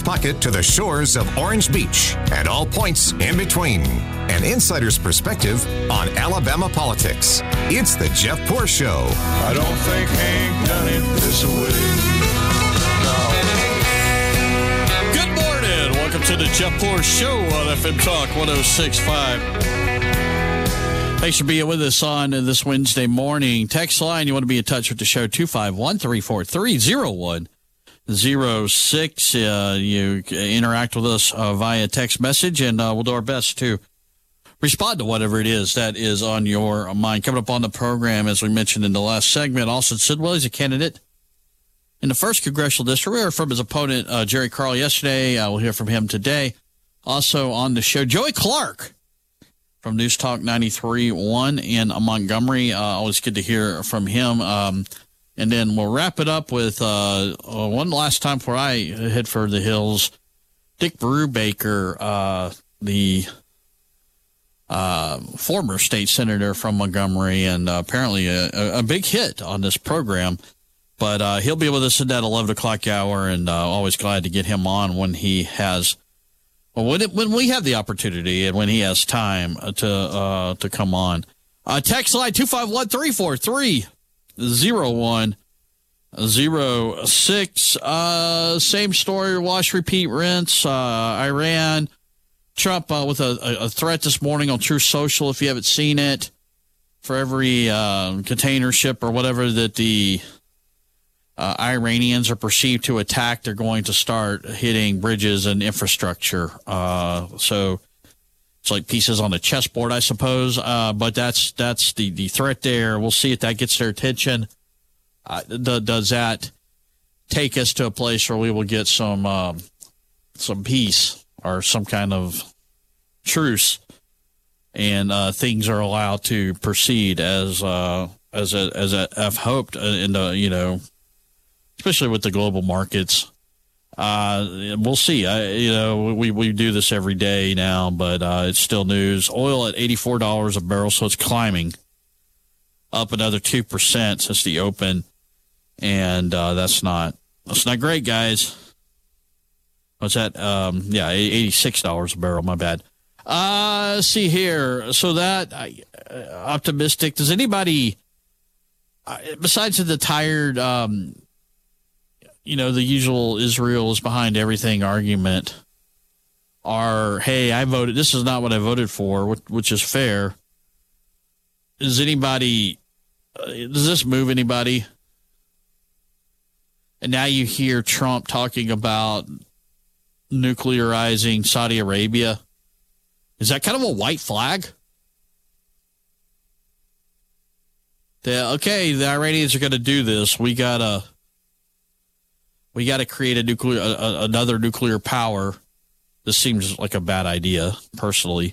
pocket to the shores of Orange Beach and all points in between. An insider's perspective on Alabama politics. It's the Jeff Poor Show. I don't think Hank done it this way. Good morning. Welcome to the Jeff Poor Show on FM Talk 106.5. Thanks for being with us on this Wednesday morning. Text line, you want to be in touch with the show, 251-343-0106. You interact with us via text message, and we'll do our best to respond to whatever it is that is on your mind. Coming up on the program, as we mentioned in the last segment, Austin Sidwell is a candidate in the 1st Congressional District. We heard from his opponent, Jerry Carl, yesterday. We'll hear from him today. Also on the show, Joey Clark from News Talk 93.1 in Montgomery. Always good to hear from him. And then we'll wrap it up with one last time before I head for the hills. Dick Brubaker, the former state senator from Montgomery, and apparently a big hit on this program. But he'll be with us at that 11 o'clock hour, and always glad to get him on when he has, when we have the opportunity and when he has time to come on. Text line 251-343-0106. Same story, wash, repeat, rinse. Iran, Trump with a threat this morning on Truth Social, if you haven't seen it, for every container ship or whatever that the Iranians are perceived to attack, they're going to start hitting bridges and infrastructure. So it's like pieces on a chessboard, I suppose. But that's the threat there. We'll see if that gets their attention. Does that take us to a place where we will get some peace or some kind of truce, and things are allowed to proceed as I've hoped in the, especially with the global markets. We'll see. We do this every day now, but it's still news. Oil at $84 a barrel, so it's climbing up another 2% since the open, and that's not great, guys. What's that? $86 a barrel. My bad. See here. So that optimistic. Does anybody, besides the tired, the usual Israel is behind everything argument, hey, I voted, this is not what I voted for, which is fair. Does this move anybody? And now you hear Trump talking about nuclearizing Saudi Arabia. Is that kind of a white flag? The Iranians are going to do this. We gotta create another nuclear power. This seems like a bad idea, personally.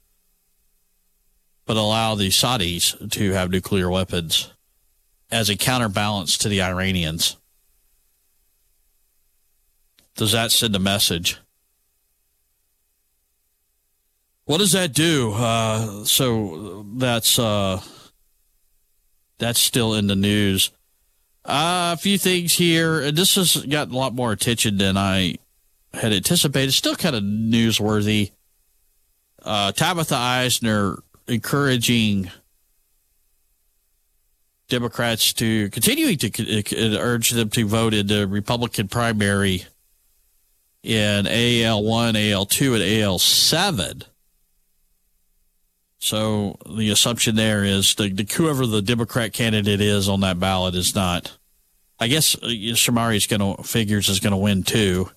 But allow the Saudis to have nuclear weapons as a counterbalance to the Iranians. Does that send a message? What does that do? So that's still in the news. A few things here. This has gotten a lot more attention than I had anticipated. Still kind of newsworthy. Tabitha Eisner encouraging Democrats to continue to urge them to vote in the Republican primary in AL1, AL2, and AL7. So the assumption there is whoever the Democrat candidate is on that ballot is not. I guess Shamari figures is going to win too.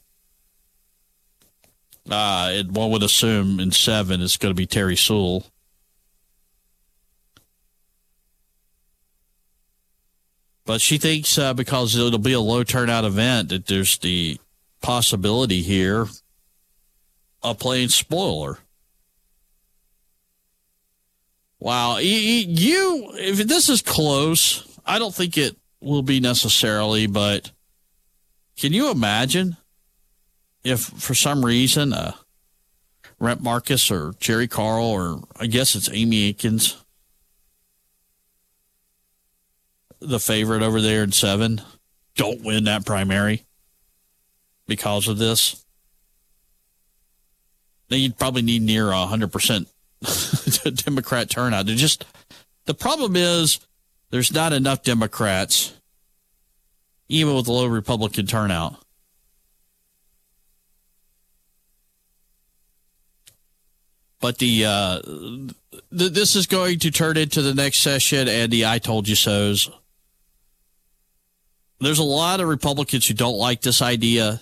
One would assume in 7 it's going to be Terry Sewell. But she thinks because it'll be a low turnout event that there's the possibility here of playing spoiler. Wow. If this is close, I don't think it will be necessarily, but can you imagine if for some reason Rep Marcus or Jerry Carl, or I guess it's Amy Akins, the favorite over there in 7, don't win that primary because of this? you'd probably need near 100% Democrat turnout. The problem is there's not enough Democrats, even with low Republican turnout. But this is going to turn into the next session and the I told you so's. There's a lot of Republicans who don't like this idea.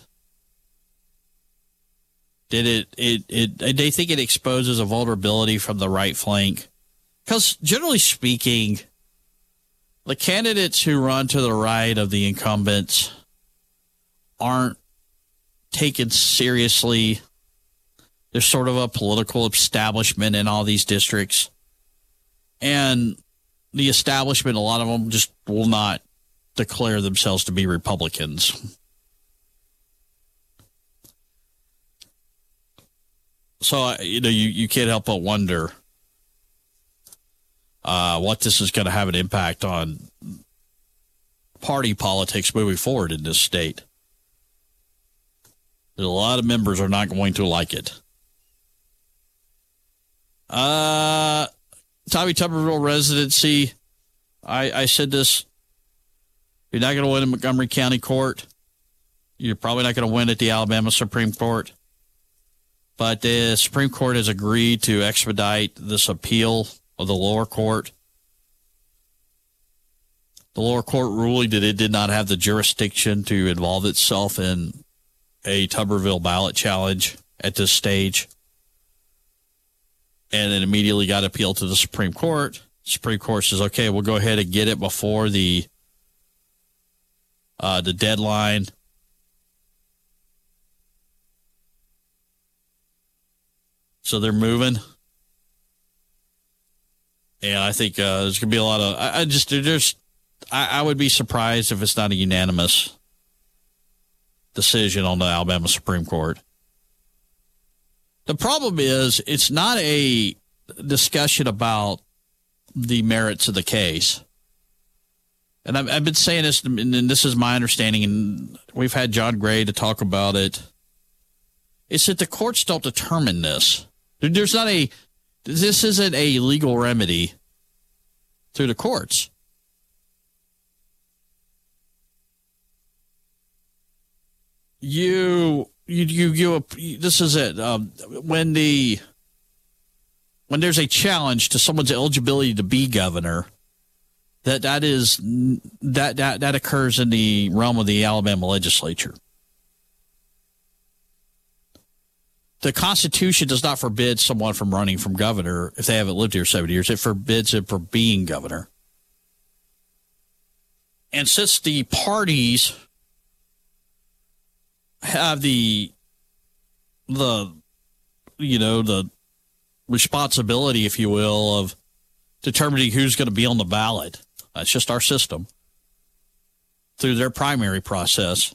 They think it exposes a vulnerability from the right flank. Because generally speaking, the candidates who run to the right of the incumbents aren't taken seriously. There's sort of a political establishment in all these districts. And the establishment, a lot of them just will not declare themselves to be Republicans. So, you can't help but wonder what this is going to have an impact on party politics moving forward in this state. A lot of members are not going to like it. Tommy Tuberville residency. I said this. You're not going to win in Montgomery County Court. You're probably not going to win at the Alabama Supreme Court. But the Supreme Court has agreed to expedite this appeal of the lower court. The lower court ruling that it did not have the jurisdiction to involve itself in a Tuberville ballot challenge at this stage. And it immediately got appealed to the Supreme Court. Supreme Court says, okay, we'll go ahead and get it before the deadline. So they're moving. And I think there's going to be a lot of... I would be surprised if it's not a unanimous decision on the Alabama Supreme Court. The problem is it's not a discussion about the merits of the case. And I've been saying this, and this is my understanding, and we've had John Gray to talk about it. It's that the courts don't determine this. This isn't a legal remedy through the courts. This is it. When there's a challenge to someone's eligibility to be governor, that occurs in the realm of the Alabama legislature. The Constitution does not forbid someone from running for governor if they haven't lived here 7 years. It forbids it from being governor. And since the parties have the responsibility, if you will, of determining who's going to be on the ballot, that's just our system, through their primary process.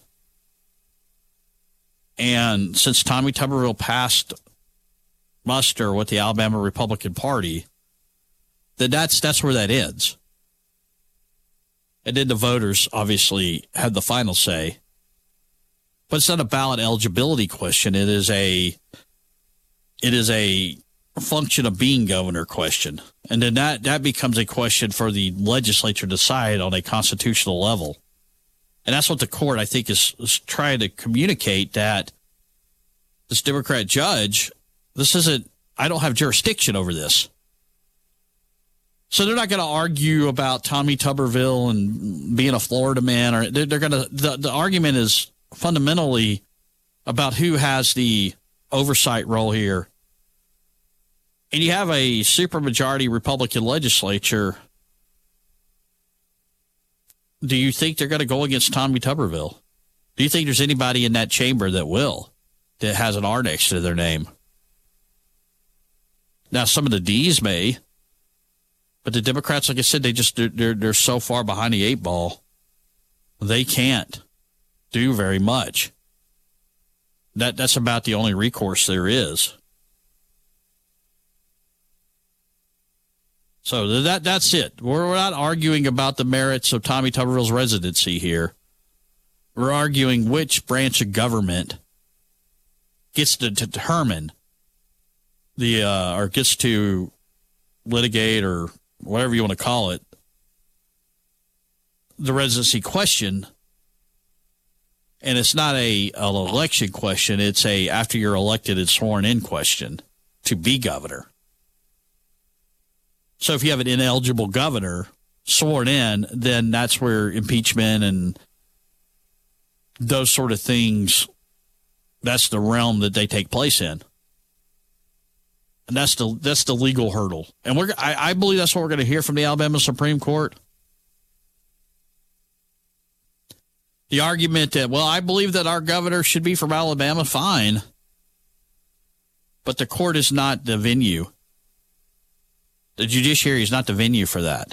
And since Tommy Tuberville passed muster with the Alabama Republican Party, then that's where that ends. And then the voters obviously have the final say. But it's not a ballot eligibility question. It is a function of being governor question. And then that becomes a question for the legislature to decide on a constitutional level. And that's what the court, I think, is trying to communicate, that this Democrat judge, I don't have jurisdiction over this. So they're not going to argue about Tommy Tuberville and being a Florida man, or they're going to, the argument is fundamentally about who has the oversight role here. And you have a supermajority Republican legislature. Do you think they're going to go against Tommy Tuberville? Do you think there's anybody in that chamber that has an R next to their name? Now, some of the D's may, but the Democrats, like I said, they're so far behind the eight ball, they can't do very much. That's about the only recourse there is. So that's it. We're not arguing about the merits of Tommy Tuberville's residency here. We're arguing which branch of government gets to determine or gets to litigate or whatever you want to call it, the residency question. And it's not an election question. It's a after you're elected and sworn in question to be governor. So if you have an ineligible governor sworn in, then that's where impeachment and those sort of things, that's the realm that they take place in. And that's the legal hurdle. And I believe that's what we're going to hear from the Alabama Supreme Court. The argument that, well, I believe that our governor should be from Alabama, fine. But the court is not the venue. The judiciary is not the venue for that.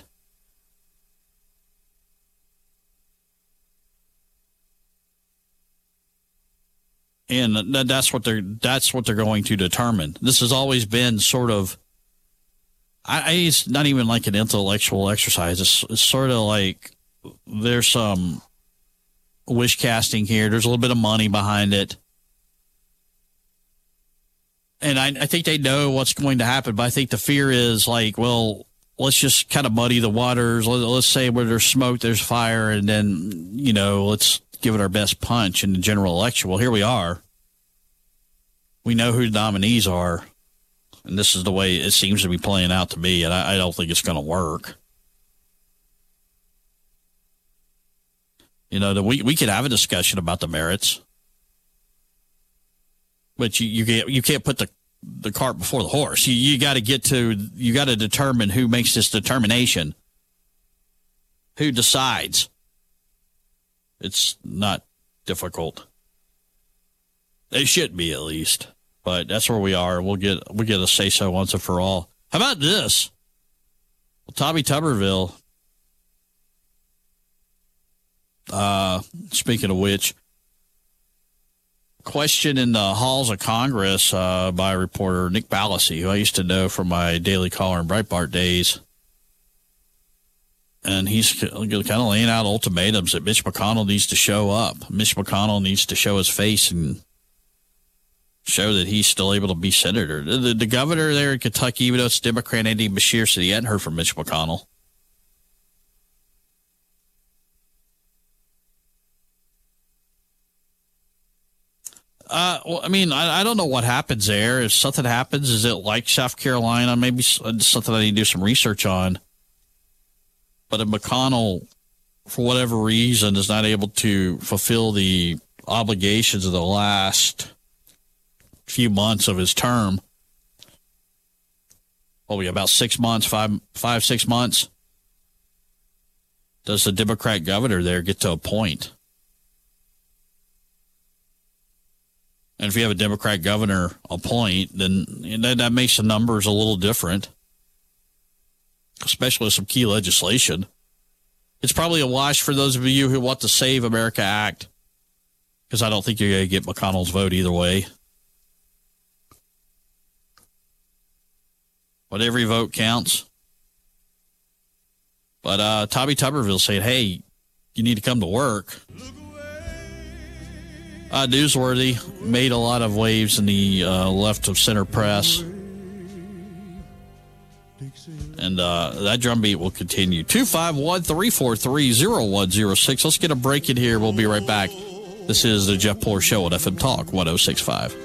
And that's what they're going to determine. This has always been sort of, it's not even like an intellectual exercise. It's sort of like there's some wish casting here. There's a little bit of money behind it. And I think they know what's going to happen, but I think the fear is like, well, let's just kind of muddy the waters. Let's say where there's smoke, there's fire, and then, let's give it our best punch in the general election. Well, here we are. We know who the nominees are, and this is the way it seems to be playing out to me, and I don't think it's going to work. We could have a discussion about the merits, but you can't put the cart before the horse. You got to determine who makes this determination, who decides. It's not difficult. It should be, at least, but that's where we are. We'll get a say so once and for all. How about this? Well, Tommy Tuberville. Speaking of which, question in the halls of Congress by reporter Nick Ballasy, who I used to know from my Daily Caller and Breitbart days. And he's kind of laying out ultimatums that Mitch McConnell needs to show up. Mitch McConnell needs to show his face and show that he's still able to be senator. The governor there in Kentucky, even though it's Democrat Andy Beshear, said he hadn't heard from Mitch McConnell. Well, I mean, I don't know what happens there. If something happens, is it like South Carolina? Maybe something I need to do some research on. But if McConnell, for whatever reason, is not able to fulfill the obligations of the last few months of his term, about 6 months, 6 months, does the Democrat governor there get to appoint? And if you have a Democrat governor appoint, then that makes the numbers a little different, especially with some key legislation. It's probably a wash for those of you who want the Save America Act, because I don't think you're going to get McConnell's vote either way. But every vote counts. But Tommy Tuberville said, hey, you need to come to work. Newsworthy made a lot of waves in the left of center press. And that drumbeat will continue. 251-343-0106. Let's get a break in here. We'll be right back. This is the Jeff Poor Show on FM Talk 106.5.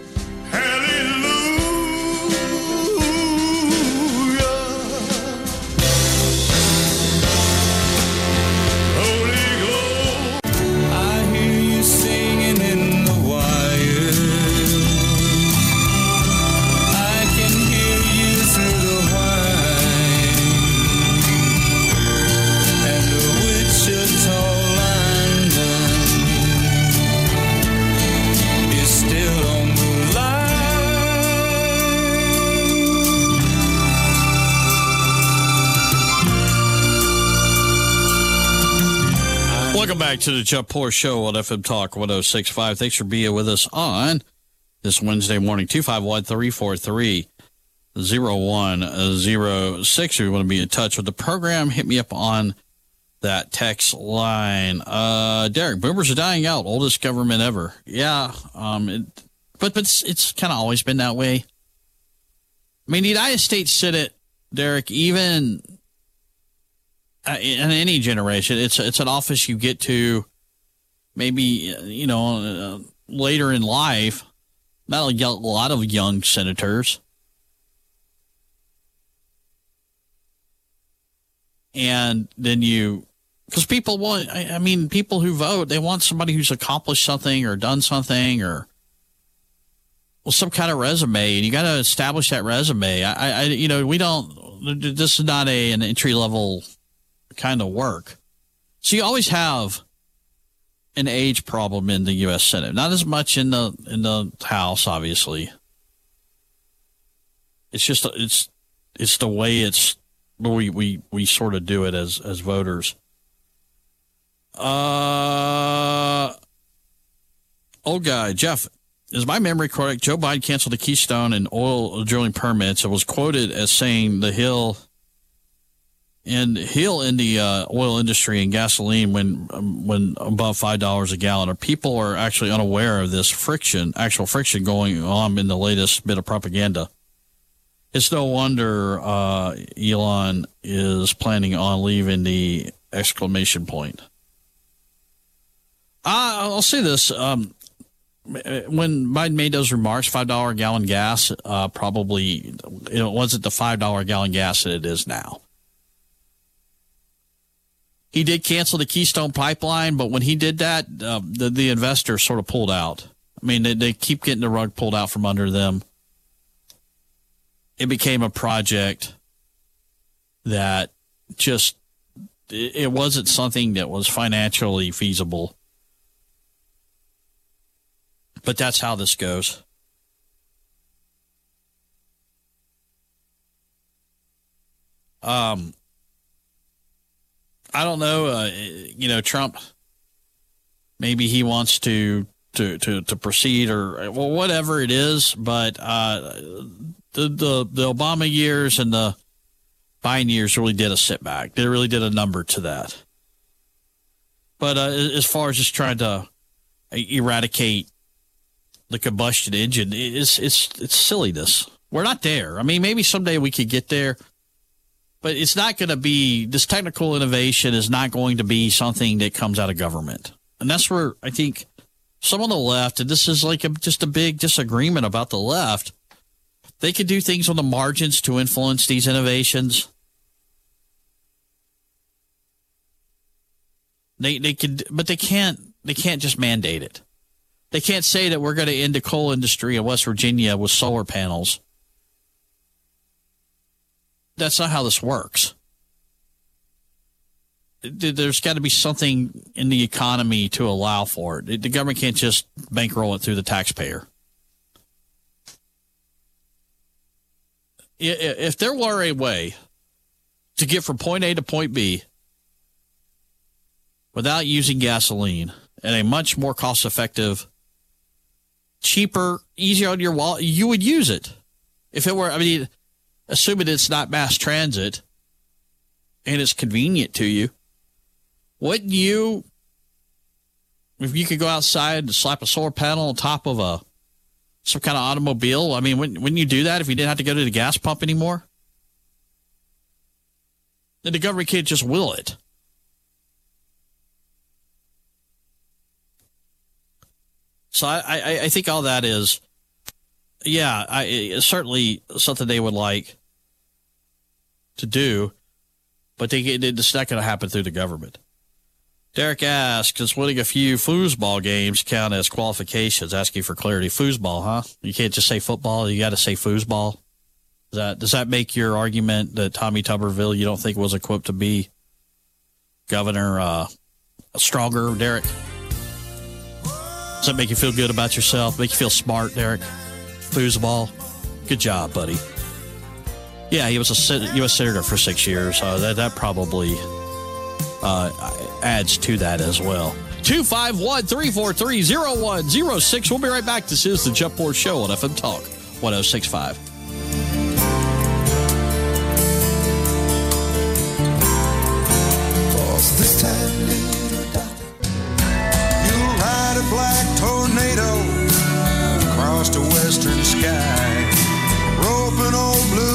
Welcome back to the Jeff Poor Show on FM Talk 106.5. Thanks for being with us on this Wednesday morning. 251-343-0106. If you want to be in touch with the program, hit me up on that text line. Derek, boomers are dying out. Oldest government ever. Yeah. But it's kind of always been that way. I mean, the United States Senate, Derek, even in any generation, it's an office you get to maybe, later in life. Not a lot of young senators. And then because people want, people who vote, they want somebody who's accomplished something or done something or some kind of resume, and you got to establish that resume. This is not an entry level kind of work. So you always have an age problem in the U.S. Senate, not as much in the House, obviously. It's just it's the way we sort of do it as voters. Old guy Jeff, is my memory correct? Joe Biden canceled the Keystone and oil drilling permits. It was quoted as saying the hill in the oil industry and gasoline when above $5 a gallon. Or people are actually unaware of this actual friction going on in the latest bit of propaganda. It's no wonder Elon is planning on leaving the exclamation point. I'll say this. When Biden made those remarks, $5 a gallon gas, probably it wasn't the $5 a gallon gas that it is now. He did cancel the Keystone Pipeline, but when he did that, the investors sort of pulled out. I mean, they keep getting the rug pulled out from under them. It became a project that just, it wasn't something that was financially feasible. But that's how this goes. I don't know. Trump, maybe he wants to proceed or whatever it is. But the Obama years and the Biden years really did a setback. They really did a number to that. But as far as just trying to eradicate the combustion engine, it's silliness. We're not there. I mean, maybe someday we could get there, but it's not going to be, this technical innovation is not going to be something that comes out of government. And that's where I think some on the left, and this is like just a big disagreement about the left, they could do things on the margins to influence these innovations. They could, but they can't just mandate it. They can't say that we're going to end the coal industry in West Virginia with solar panels. That's not how this works. There's got to be something in the economy to allow for it. The government can't just bankroll it through the taxpayer. If there were a way to get from point A to point B without using gasoline at a much more cost-effective, cheaper, easier on your wallet, you would use it. If it were, assuming it's not mass transit and it's convenient to you, wouldn't you, if you could go outside and slap a solar panel on top of some kind of automobile, wouldn't you do that if you didn't have to go to the gas pump anymore? Then the government can't just will it. So I think all that is, it's certainly something they would like to do, but it's not going to happen through the government. Derek asks, does winning a few foosball games count as qualifications? Asking for clarity. Foosball, huh? You can't just say football. You got to say foosball. Does that make your argument that Tommy Tuberville you don't think was equipped to be governor stronger, Derek? Does that make you feel good about yourself? Make you feel smart, Derek? Foosball? Good job, buddy. Yeah, he was a U.S. Senator for 6 years. That probably adds to that as well. 251-343-0106. We'll be right back. This is the Jeff Bourne Show on FM Talk 106.5. This time, little darling, you'll ride a black tornado across the western sky, roping old blue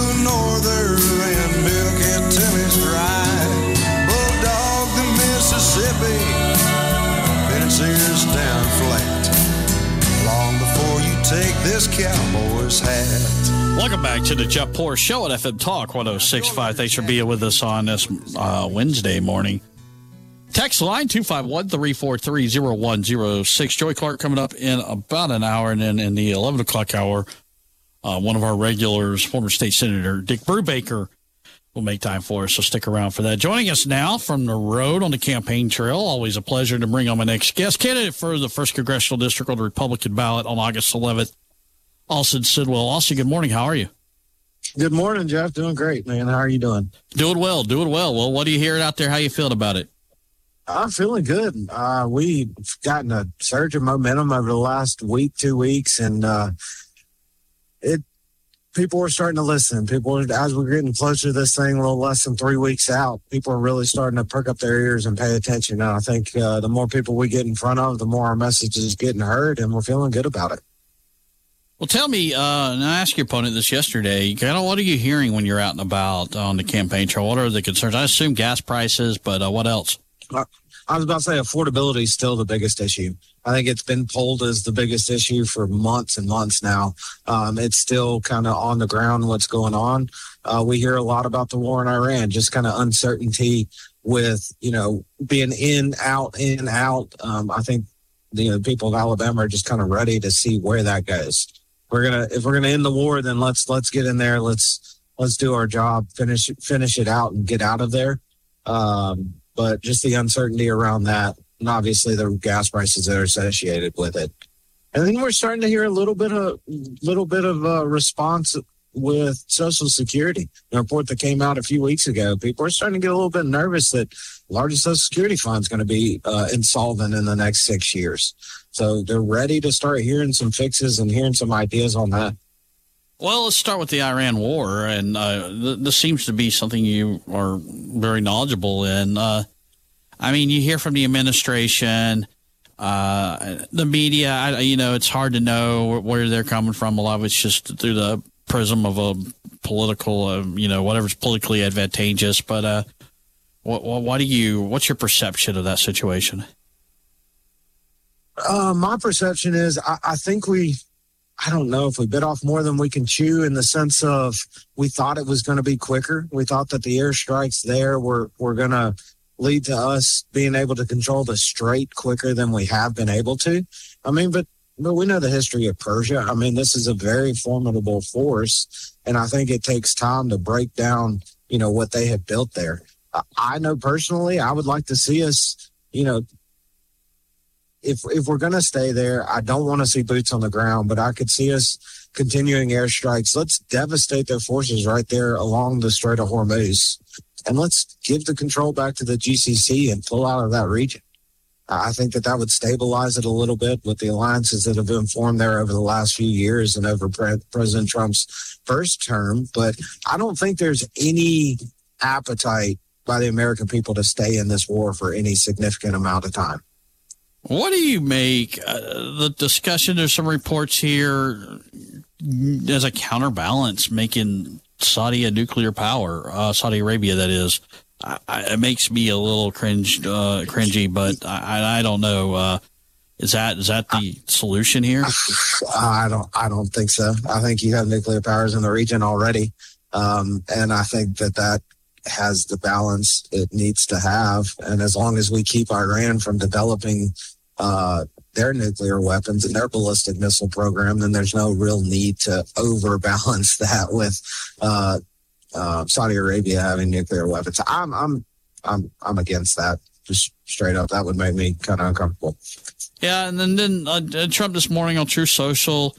shoulders down flat long before you take this cowboy's hat. Welcome back to the Jeff Poor Show at FM Talk 106.5. Thanks for being with us on this Wednesday morning. Text line 251-343-0106. Joey Clark coming up in about an hour, and then in the 11 o'clock hour, one of our regulars, former state senator Dick Brubaker, will make time for us, so stick around for that. Joining us now from the road on the campaign trail, always a pleasure to bring on my next guest, candidate for the 1st Congressional District on the Republican ballot on August 11th, Alston Sidwell. Alston, good morning. How are you? Good morning, Jeff. Doing great, man. How are you doing? Doing well. Well, what are you hearing out there? How you feeling about it? I'm feeling good. We've gotten a surge of momentum over the last week, 2 weeks, and people are starting to listen. As we're getting closer to this thing, a little less than 3 weeks out, people are really starting to perk up their ears and pay attention. And I think the more people we get in front of, the more our message is getting heard, and we're feeling good about it. Well, tell me, and I asked your opponent this yesterday, kind of what are you hearing when you're out and about on the campaign trail? What are the concerns? I assume gas prices, but what else? I was about to say affordability is still the biggest issue. I think it's been polled as the biggest issue for months and months now. It's still kind of on the ground what's going on. We hear a lot about the war in Iran, just kind of uncertainty with, being in, out. I think the people of Alabama are just kind of ready to see where that goes. If we're gonna end the war, then let's get in there. Let's do our job, finish it out, and get out of there. But just the uncertainty around that, and obviously the gas prices that are associated with it. And then we're starting to hear a little bit of response with Social Security. The report that came out a few weeks ago, people are starting to get a little bit nervous that the largest Social Security fund is going to be insolvent in the next 6 years. So they're ready to start hearing some fixes and hearing some ideas on that. Well, let's start with the Iran war, and this seems to be something you are very knowledgeable in. You hear from the administration, the media, it's hard to know where they're coming from. A lot of it's just through the prism of a political, whatever's politically advantageous. But what's your perception of that situation? My perception is I think I don't know if we bit off more than we can chew, in the sense of we thought it was going to be quicker. We thought that the airstrikes there were going to lead to us being able to control the strait quicker than we have been able to. But we know the history of Persia. This is a very formidable force, and I think it takes time to break down, what they have built there. I know personally, I would like to see us, if we're going to stay there, I don't want to see boots on the ground, but I could see us continuing airstrikes. Let's devastate their forces right there along the Strait of Hormuz, and let's give the control back to the GCC and pull out of that region. I think that would stabilize it a little bit with the alliances that have been formed there over the last few years and over President Trump's first term. But I don't think there's any appetite by the American people to stay in this war for any significant amount of time. What do you make the discussion? There's some reports here as a counterbalance, making Saudi a nuclear power, Saudi Arabia, that is. It makes me a little cringy, but I don't know. Is that the solution here? I don't think so. I think you have nuclear powers in the region already, and I think that has the balance it needs to have. And as long as we keep Iran from developing their nuclear weapons and their ballistic missile program, then there's no real need to overbalance that with Saudi Arabia having nuclear weapons. I'm against that. Just straight up, that would make me kind of uncomfortable. Yeah, and then Trump this morning on Truth Social,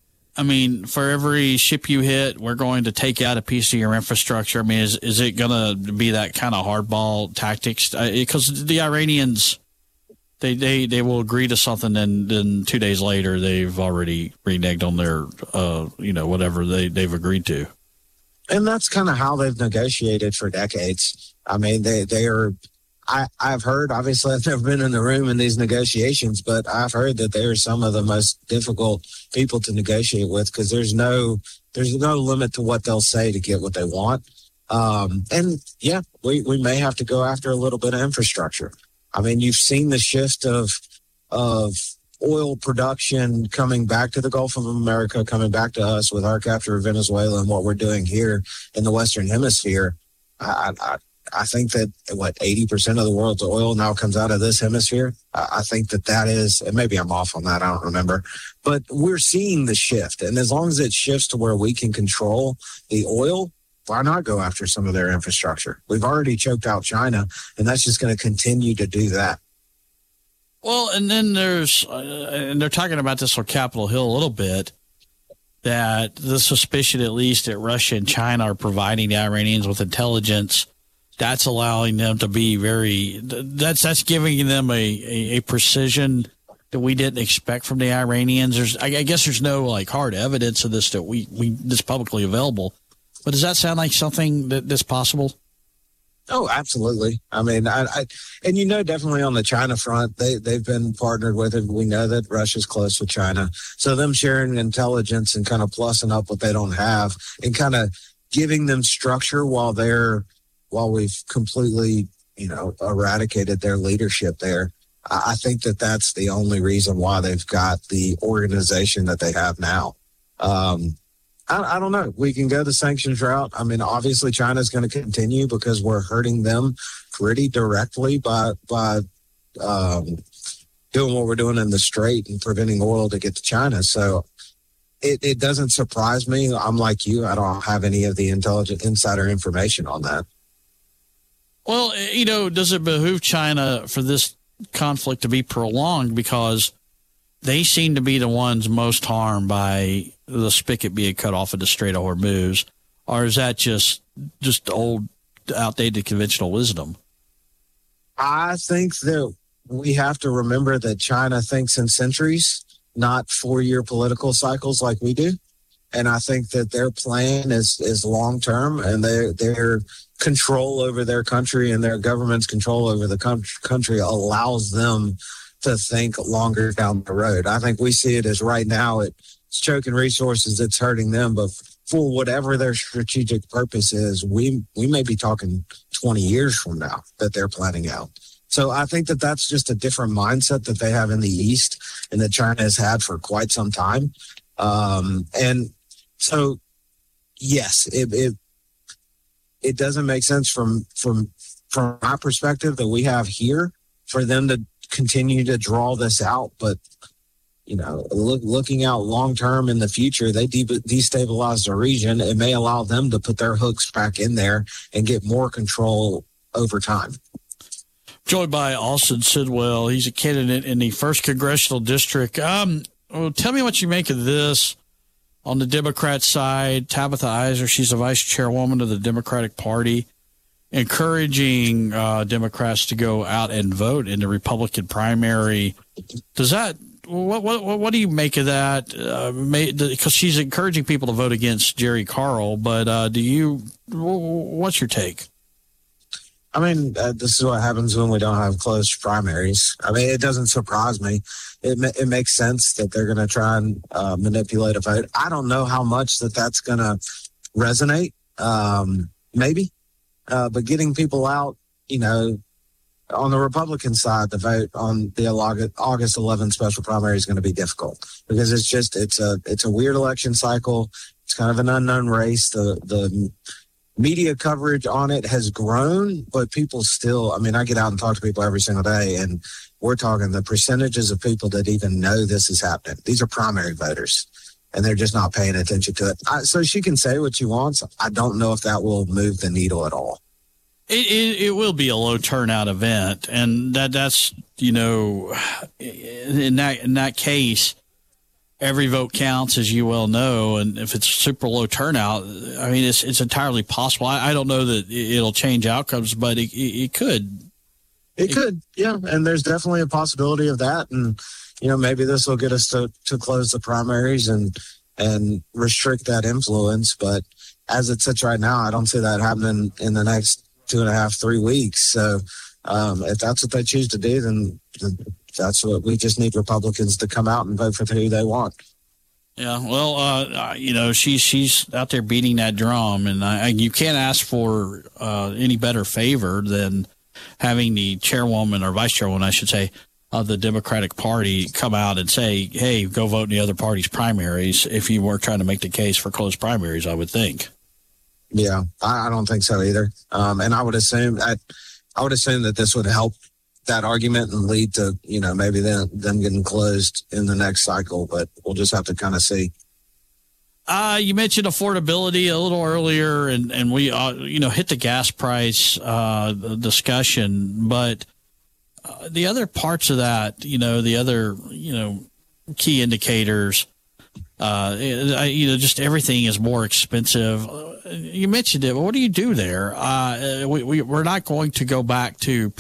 for every ship you hit, we're going to take out a piece of your infrastructure. Is it going to be that kind of hardball tactics? Because the Iranians, they will agree to something, and then 2 days later they've already reneged on their whatever they've agreed to. And that's kind of how they've negotiated for decades. They are. I've heard, obviously I've never been in the room in these negotiations, but I've heard that they are some of the most difficult people to negotiate with, because there's no limit to what they'll say to get what they want. And yeah, we may have to go after a little bit of infrastructure. You've seen the shift of of oil production coming back to the Gulf of America, coming back to us with our capture of Venezuela and what we're doing here in the Western Hemisphere. I think that 80% of the world's oil now comes out of this hemisphere. I think that is, and maybe I'm off on that, I don't remember, but we're seeing the shift. And as long as it shifts to where we can control the oil, why not go after some of their infrastructure? We've already choked out China, and that's just going to continue to do that. Well, and then there's, and they're talking about this on Capitol Hill a little bit, that the suspicion, at least, that Russia and China are providing the Iranians with intelligence. That's allowing them to be that's giving them a precision that we didn't expect from the Iranians. I guess there's no like hard evidence of this that that's publicly available, but does that sound like something that's possible? Oh, absolutely. I mean, and definitely on the China front, they've been partnered with it. We know that Russia's close with China. So them sharing intelligence and kind of plussing up what they don't have and kind of giving them structure while we've completely, eradicated their leadership there. I think that that's the only reason why they've got the organization that they have now. I don't know. We can go the sanctions route. I mean, obviously China's going to continue because we're hurting them pretty directly by doing what we're doing in the Strait and preventing oil to get to China. So it doesn't surprise me. I'm like you. I don't have any of the insider information on that. Well, does it behoove China for this conflict to be prolonged because they seem to be the ones most harmed by the spigot being cut off of the Strait of Hormuz, or is that just old, outdated conventional wisdom? I think that we have to remember that China thinks in centuries, not 4-year political cycles like we do. And I think that their plan is long-term, and their control over their country and their government's control over the country allows them to think longer down the road. I think we see it as right now it's choking resources, it's hurting them, but for whatever their strategic purpose is, we may be talking 20 years from now that they're planning out. So I think that that's just a different mindset that they have in the East and that China has had for quite some time. And so, yes, it doesn't make sense from my perspective that we have here for them to continue to draw this out. But, looking out long term in the future, they destabilize the region. It may allow them to put their hooks back in there and get more control over time. Joined by Austin Sidwell. He's a candidate in the 1st Congressional District. Tell me what you make of this. On the Democrat side, Tabitha Eiser, she's the vice chairwoman of the Democratic Party, encouraging Democrats to go out and vote in the Republican primary. Does that what do you make of that? Because she's encouraging people to vote against Jerry Carl, but what's your take? I mean, this is what happens when we don't have close primaries. I mean, it doesn't surprise me. It makes sense that they're going to try and manipulate a vote. I don't know how much that's going to resonate, maybe. But getting people out, on the Republican side, the vote on the August 11th special primary is going to be difficult because it's a weird election cycle. It's kind of an unknown race. The media coverage on it has grown, but people still, I get out and talk to people every single day, and we're talking the percentages of people that even know this is happening. These are primary voters, and they're just not paying attention to it. So she can say what she wants. I don't know if that will move the needle at all. It will be a low turnout event, and that's in that case, every vote counts, as you well know, and if it's super low turnout, it's entirely possible. I don't know that it'll change outcomes, but it could. It could, yeah, and there's definitely a possibility of that, and maybe this will get us to close the primaries and restrict that influence. But as it sits right now, I don't see that happening in the next 2.5-3 weeks. So if that's what they choose to do, then that's what we just need Republicans to come out and vote for who they want. Yeah, well, she's out there beating that drum, and you can't ask for any better favor than having the chairwoman or vice chairwoman, I should say, of the Democratic Party come out and say, hey, go vote in the other party's primaries if you were trying to make the case for closed primaries, I would think. Yeah, I don't think so either. And I would assume that this would help that argument and lead to, maybe them getting closed in the next cycle, but we'll just have to kind of see. You mentioned affordability a little earlier, and we, hit the gas price discussion, but the other parts of that, the other, key indicators, just everything is more expensive. You mentioned it, but what do you do there? We're not going to go back to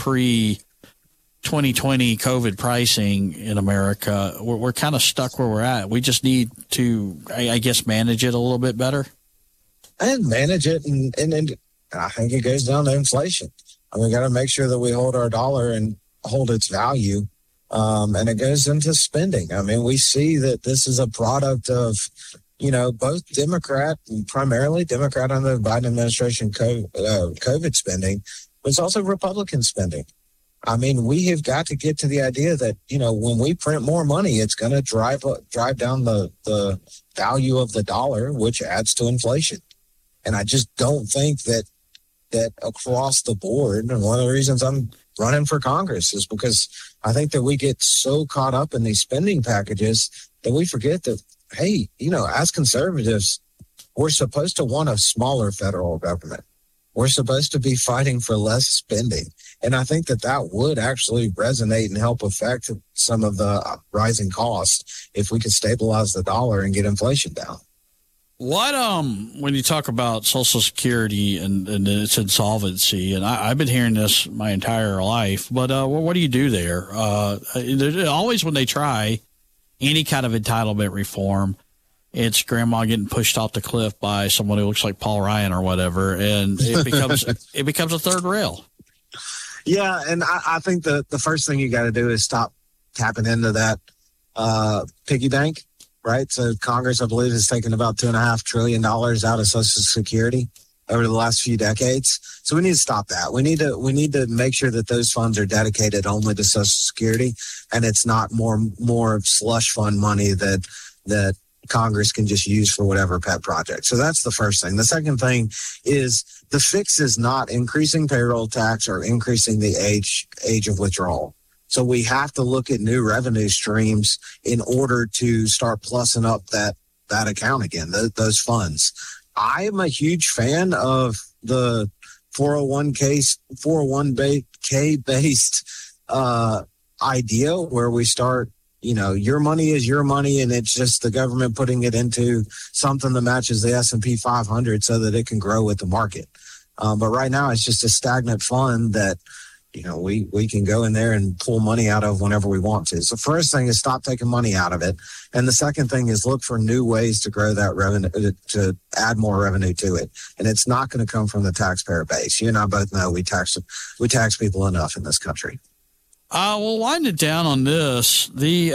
pre-2020 COVID pricing in America. We're kind of stuck where we're at. We just need to, I guess, manage it a little bit better. And manage it, and I think it goes down to inflation. We got to make sure that we hold our dollar and hold its value, and it goes into spending. We see that this is a product of, both Democrat and primarily Democrat under the Biden administration COVID spending, but it's also Republican spending. We have got to get to the idea that, when we print more money, it's going to drive down the value of the dollar, which adds to inflation. And I just don't think that across the board, and one of the reasons I'm running for Congress is because I think that we get so caught up in these spending packages that we forget that, hey, as conservatives, we're supposed to want a smaller federal government. We're supposed to be fighting for less spending. And I think that would actually resonate and help affect some of the rising costs if we could stabilize the dollar and get inflation down. What, when you talk about Social Security and its insolvency, and I've been hearing this my entire life, but what do you do there? Always when they try any kind of entitlement reform, it's grandma getting pushed off the cliff by someone who looks like Paul Ryan or whatever, and it becomes a third rail. Yeah, and I think the first thing you got to do is stop tapping into that piggy bank, right? So Congress, I believe, has taken about $2.5 trillion out of Social Security over the last few decades. So we need to stop that. We need to make sure that those funds are dedicated only to Social Security, and it's not more slush fund money that Congress can just use for whatever pet project. So that's the first thing. The second thing is the fix is not increasing payroll tax or increasing the age of withdrawal. So we have to look at new revenue streams in order to start plussing up that account again, those funds. I am a huge fan of the 401k based idea where we start, your money is your money, and it's just the government putting it into something that matches the S&P 500 so that it can grow with the market. But right now it's just a stagnant fund that, we can go in there and pull money out of whenever we want to. So first thing is stop taking money out of it. And the second thing is look for new ways to grow that revenue, to add more revenue to it. And it's not going to come from the taxpayer base. You and I both know we tax people enough in this country. We'll wind it down on this. The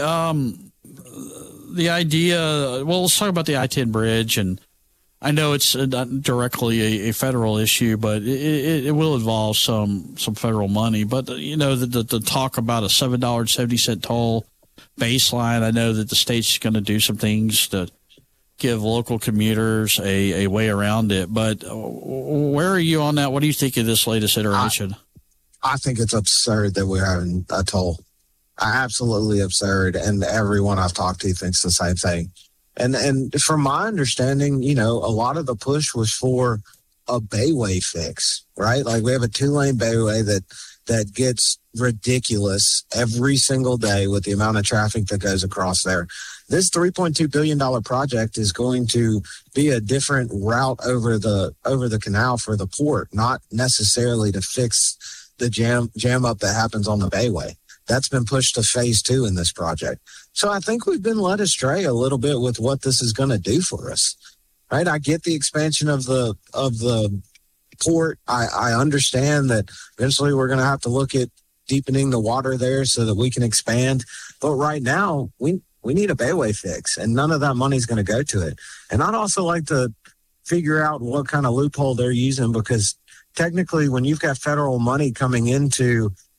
idea, let's talk about the I-10 bridge, and I know it's not directly a federal issue, but it will involve some federal money. But, the talk about a $7.70 toll baseline, I know that the state's going to do some things to give local commuters a way around it. But where are you on that? What do you think of this latest iteration? I think it's absurd that we're having a toll. Absolutely absurd. And everyone I've talked to thinks the same thing. And from my understanding, a lot of the push was for a bayway fix, right? Like we have a 2-lane bayway that gets ridiculous every single day with the amount of traffic that goes across there. This $3.2 billion project is going to be a different route over the canal for the port, not necessarily to fix the jam up that happens on the bayway. That's been pushed to phase 2 in this project. So I think we've been led astray a little bit with what this is going to do for us, right? I get the expansion of the port. I understand that eventually we're going to have to look at deepening the water there so that we can expand. But right now, we need a bayway fix, and none of that money is going to go to it. And I'd also like to figure out what kind of loophole they're using, because technically when you've got federal money coming into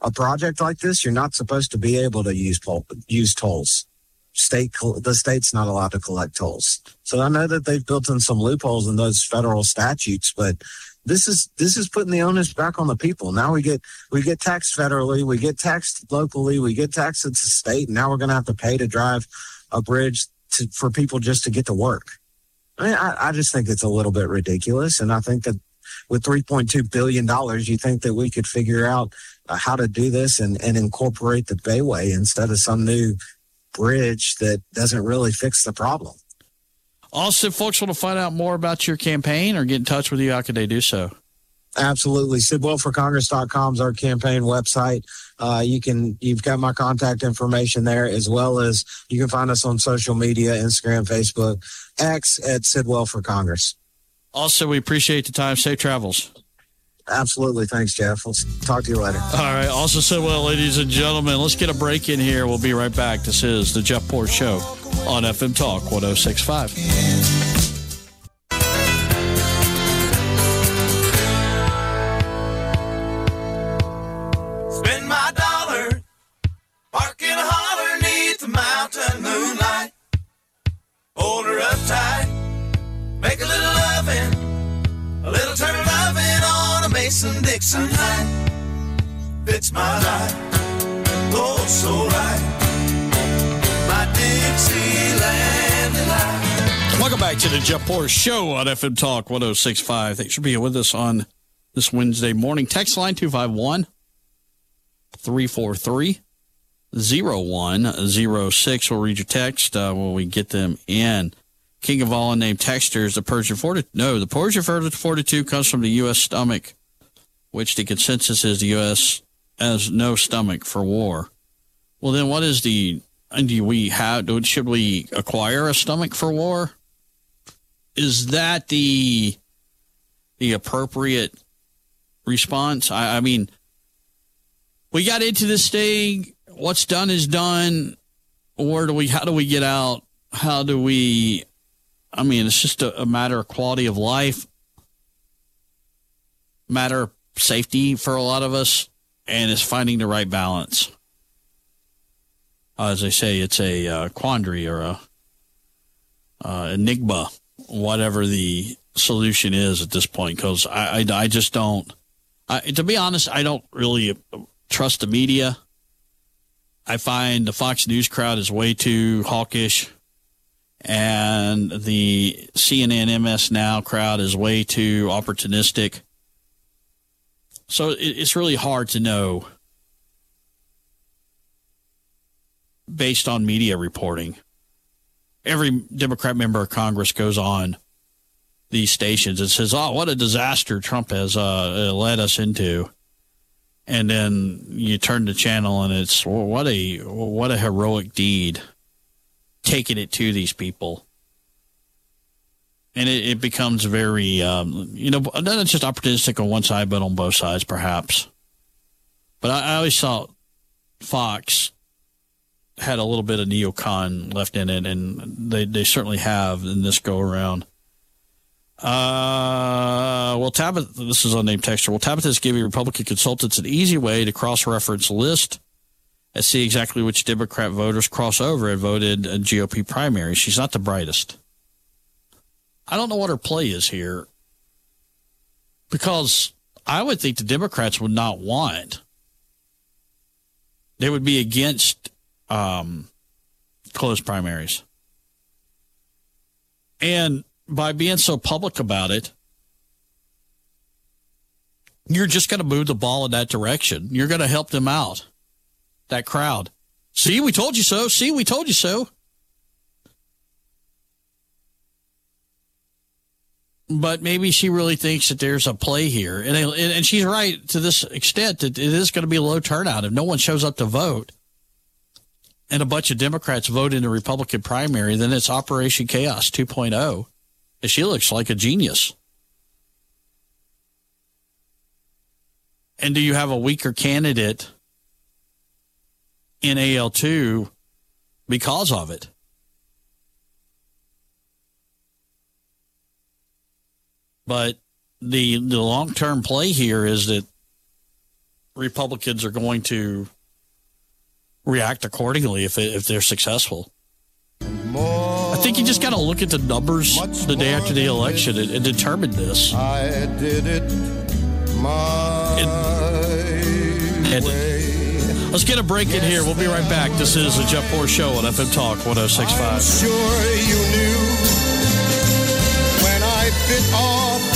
a project like this, you're not supposed to be able to use tolls. The state's not allowed to collect tolls. So I know that they've built in some loopholes in those federal statutes, but this is putting the onus back on the people. Now we get taxed federally, we get taxed locally, we get taxed at the state, and now we're going to have to pay to drive a bridge for people just to get to work. I mean, I just think it's a little bit ridiculous, and I think that with $3.2 billion, you think that we could figure out how to do this and incorporate the Bayway instead of some new bridge that doesn't really fix the problem. Also, if folks want to find out more about your campaign or get in touch with you, how could they do so? Absolutely. SidwellForCongress.com is our campaign website. You've got my contact information there, as well as you can find us on social media, Instagram, Facebook, X at Sidwell for Congress. Also, we appreciate the time. Safe travels. Absolutely. Thanks, Jeff. We'll talk to you later. All right. Also Sidwell, ladies and gentlemen, let's get a break in here. We'll be right back. This is the Jeff Poor Show on FM Talk 106.5. Spend my dollar, park in a holler 'neath the mountain moonlight. Hold her up tight, make a little loving, a little turn of loving on a Mason-Dixon night. Fits my life, oh so right, my Dixieland delight. Welcome back to the Jeff Poor Show on FM Talk 106.5. Thanks for being with us on this Wednesday morning. Text line 251-343-0106. We'll read your text when we get them in. King of all unnamed texters, the Persian Fortitude. No, the Persian Fortitude comes from the U.S. stomach, which the consensus is the U.S. has no stomach for war. Well, then what is should we acquire a stomach for war? Is that the appropriate response? I mean, we got into this thing. What's done is done. How do we get out? It's just a matter of quality of life, matter of safety for a lot of us, and it's finding the right balance. As I say, it's a quandary or a enigma, whatever the solution is at this point, because I just don't. To be honest, I don't really trust the media. I find the Fox News crowd is way too hawkish, and the CNN MS Now crowd is way too opportunistic. So it's really hard to know based on media reporting. Every Democrat member of Congress goes on these stations and says, "Oh, what a disaster Trump has led us into." And then you turn the channel and it's, well, what a heroic deed, taking it to these people. And it becomes very, not just opportunistic on one side, but on both sides, perhaps. But I always thought Fox had a little bit of neocon left in it, and they certainly have in this go-around. Well, Tabitha, this is unnamed texture. Well, Tabitha is giving Republican consultants an easy way to cross-reference list and see exactly which Democrat voters cross over and voted a GOP primary. She's not the brightest. I don't know what her play is here, because I would think the Democrats would not want. They would be against closed primaries. And by being so public about it, you're just going to move the ball in that direction. You're going to help them out, that crowd. See, we told you so. See, we told you so. But maybe she really thinks that there's a play here. And she's right to this extent that it is going to be a low turnout. If no one shows up to vote and a bunch of Democrats vote in the Republican primary, then it's Operation Chaos 2.0. And she looks like a genius. And do you have a weaker candidate in AL2 because of it? But the long-term play here is that Republicans are going to react accordingly if they're successful. I think you just got to look at the numbers the day after the election and determine this. I did it my way. Let's get a break in here. We'll be right back. This is the Jeff Poor Show on FM Talk 106.5. I'm sure you knew when I bit off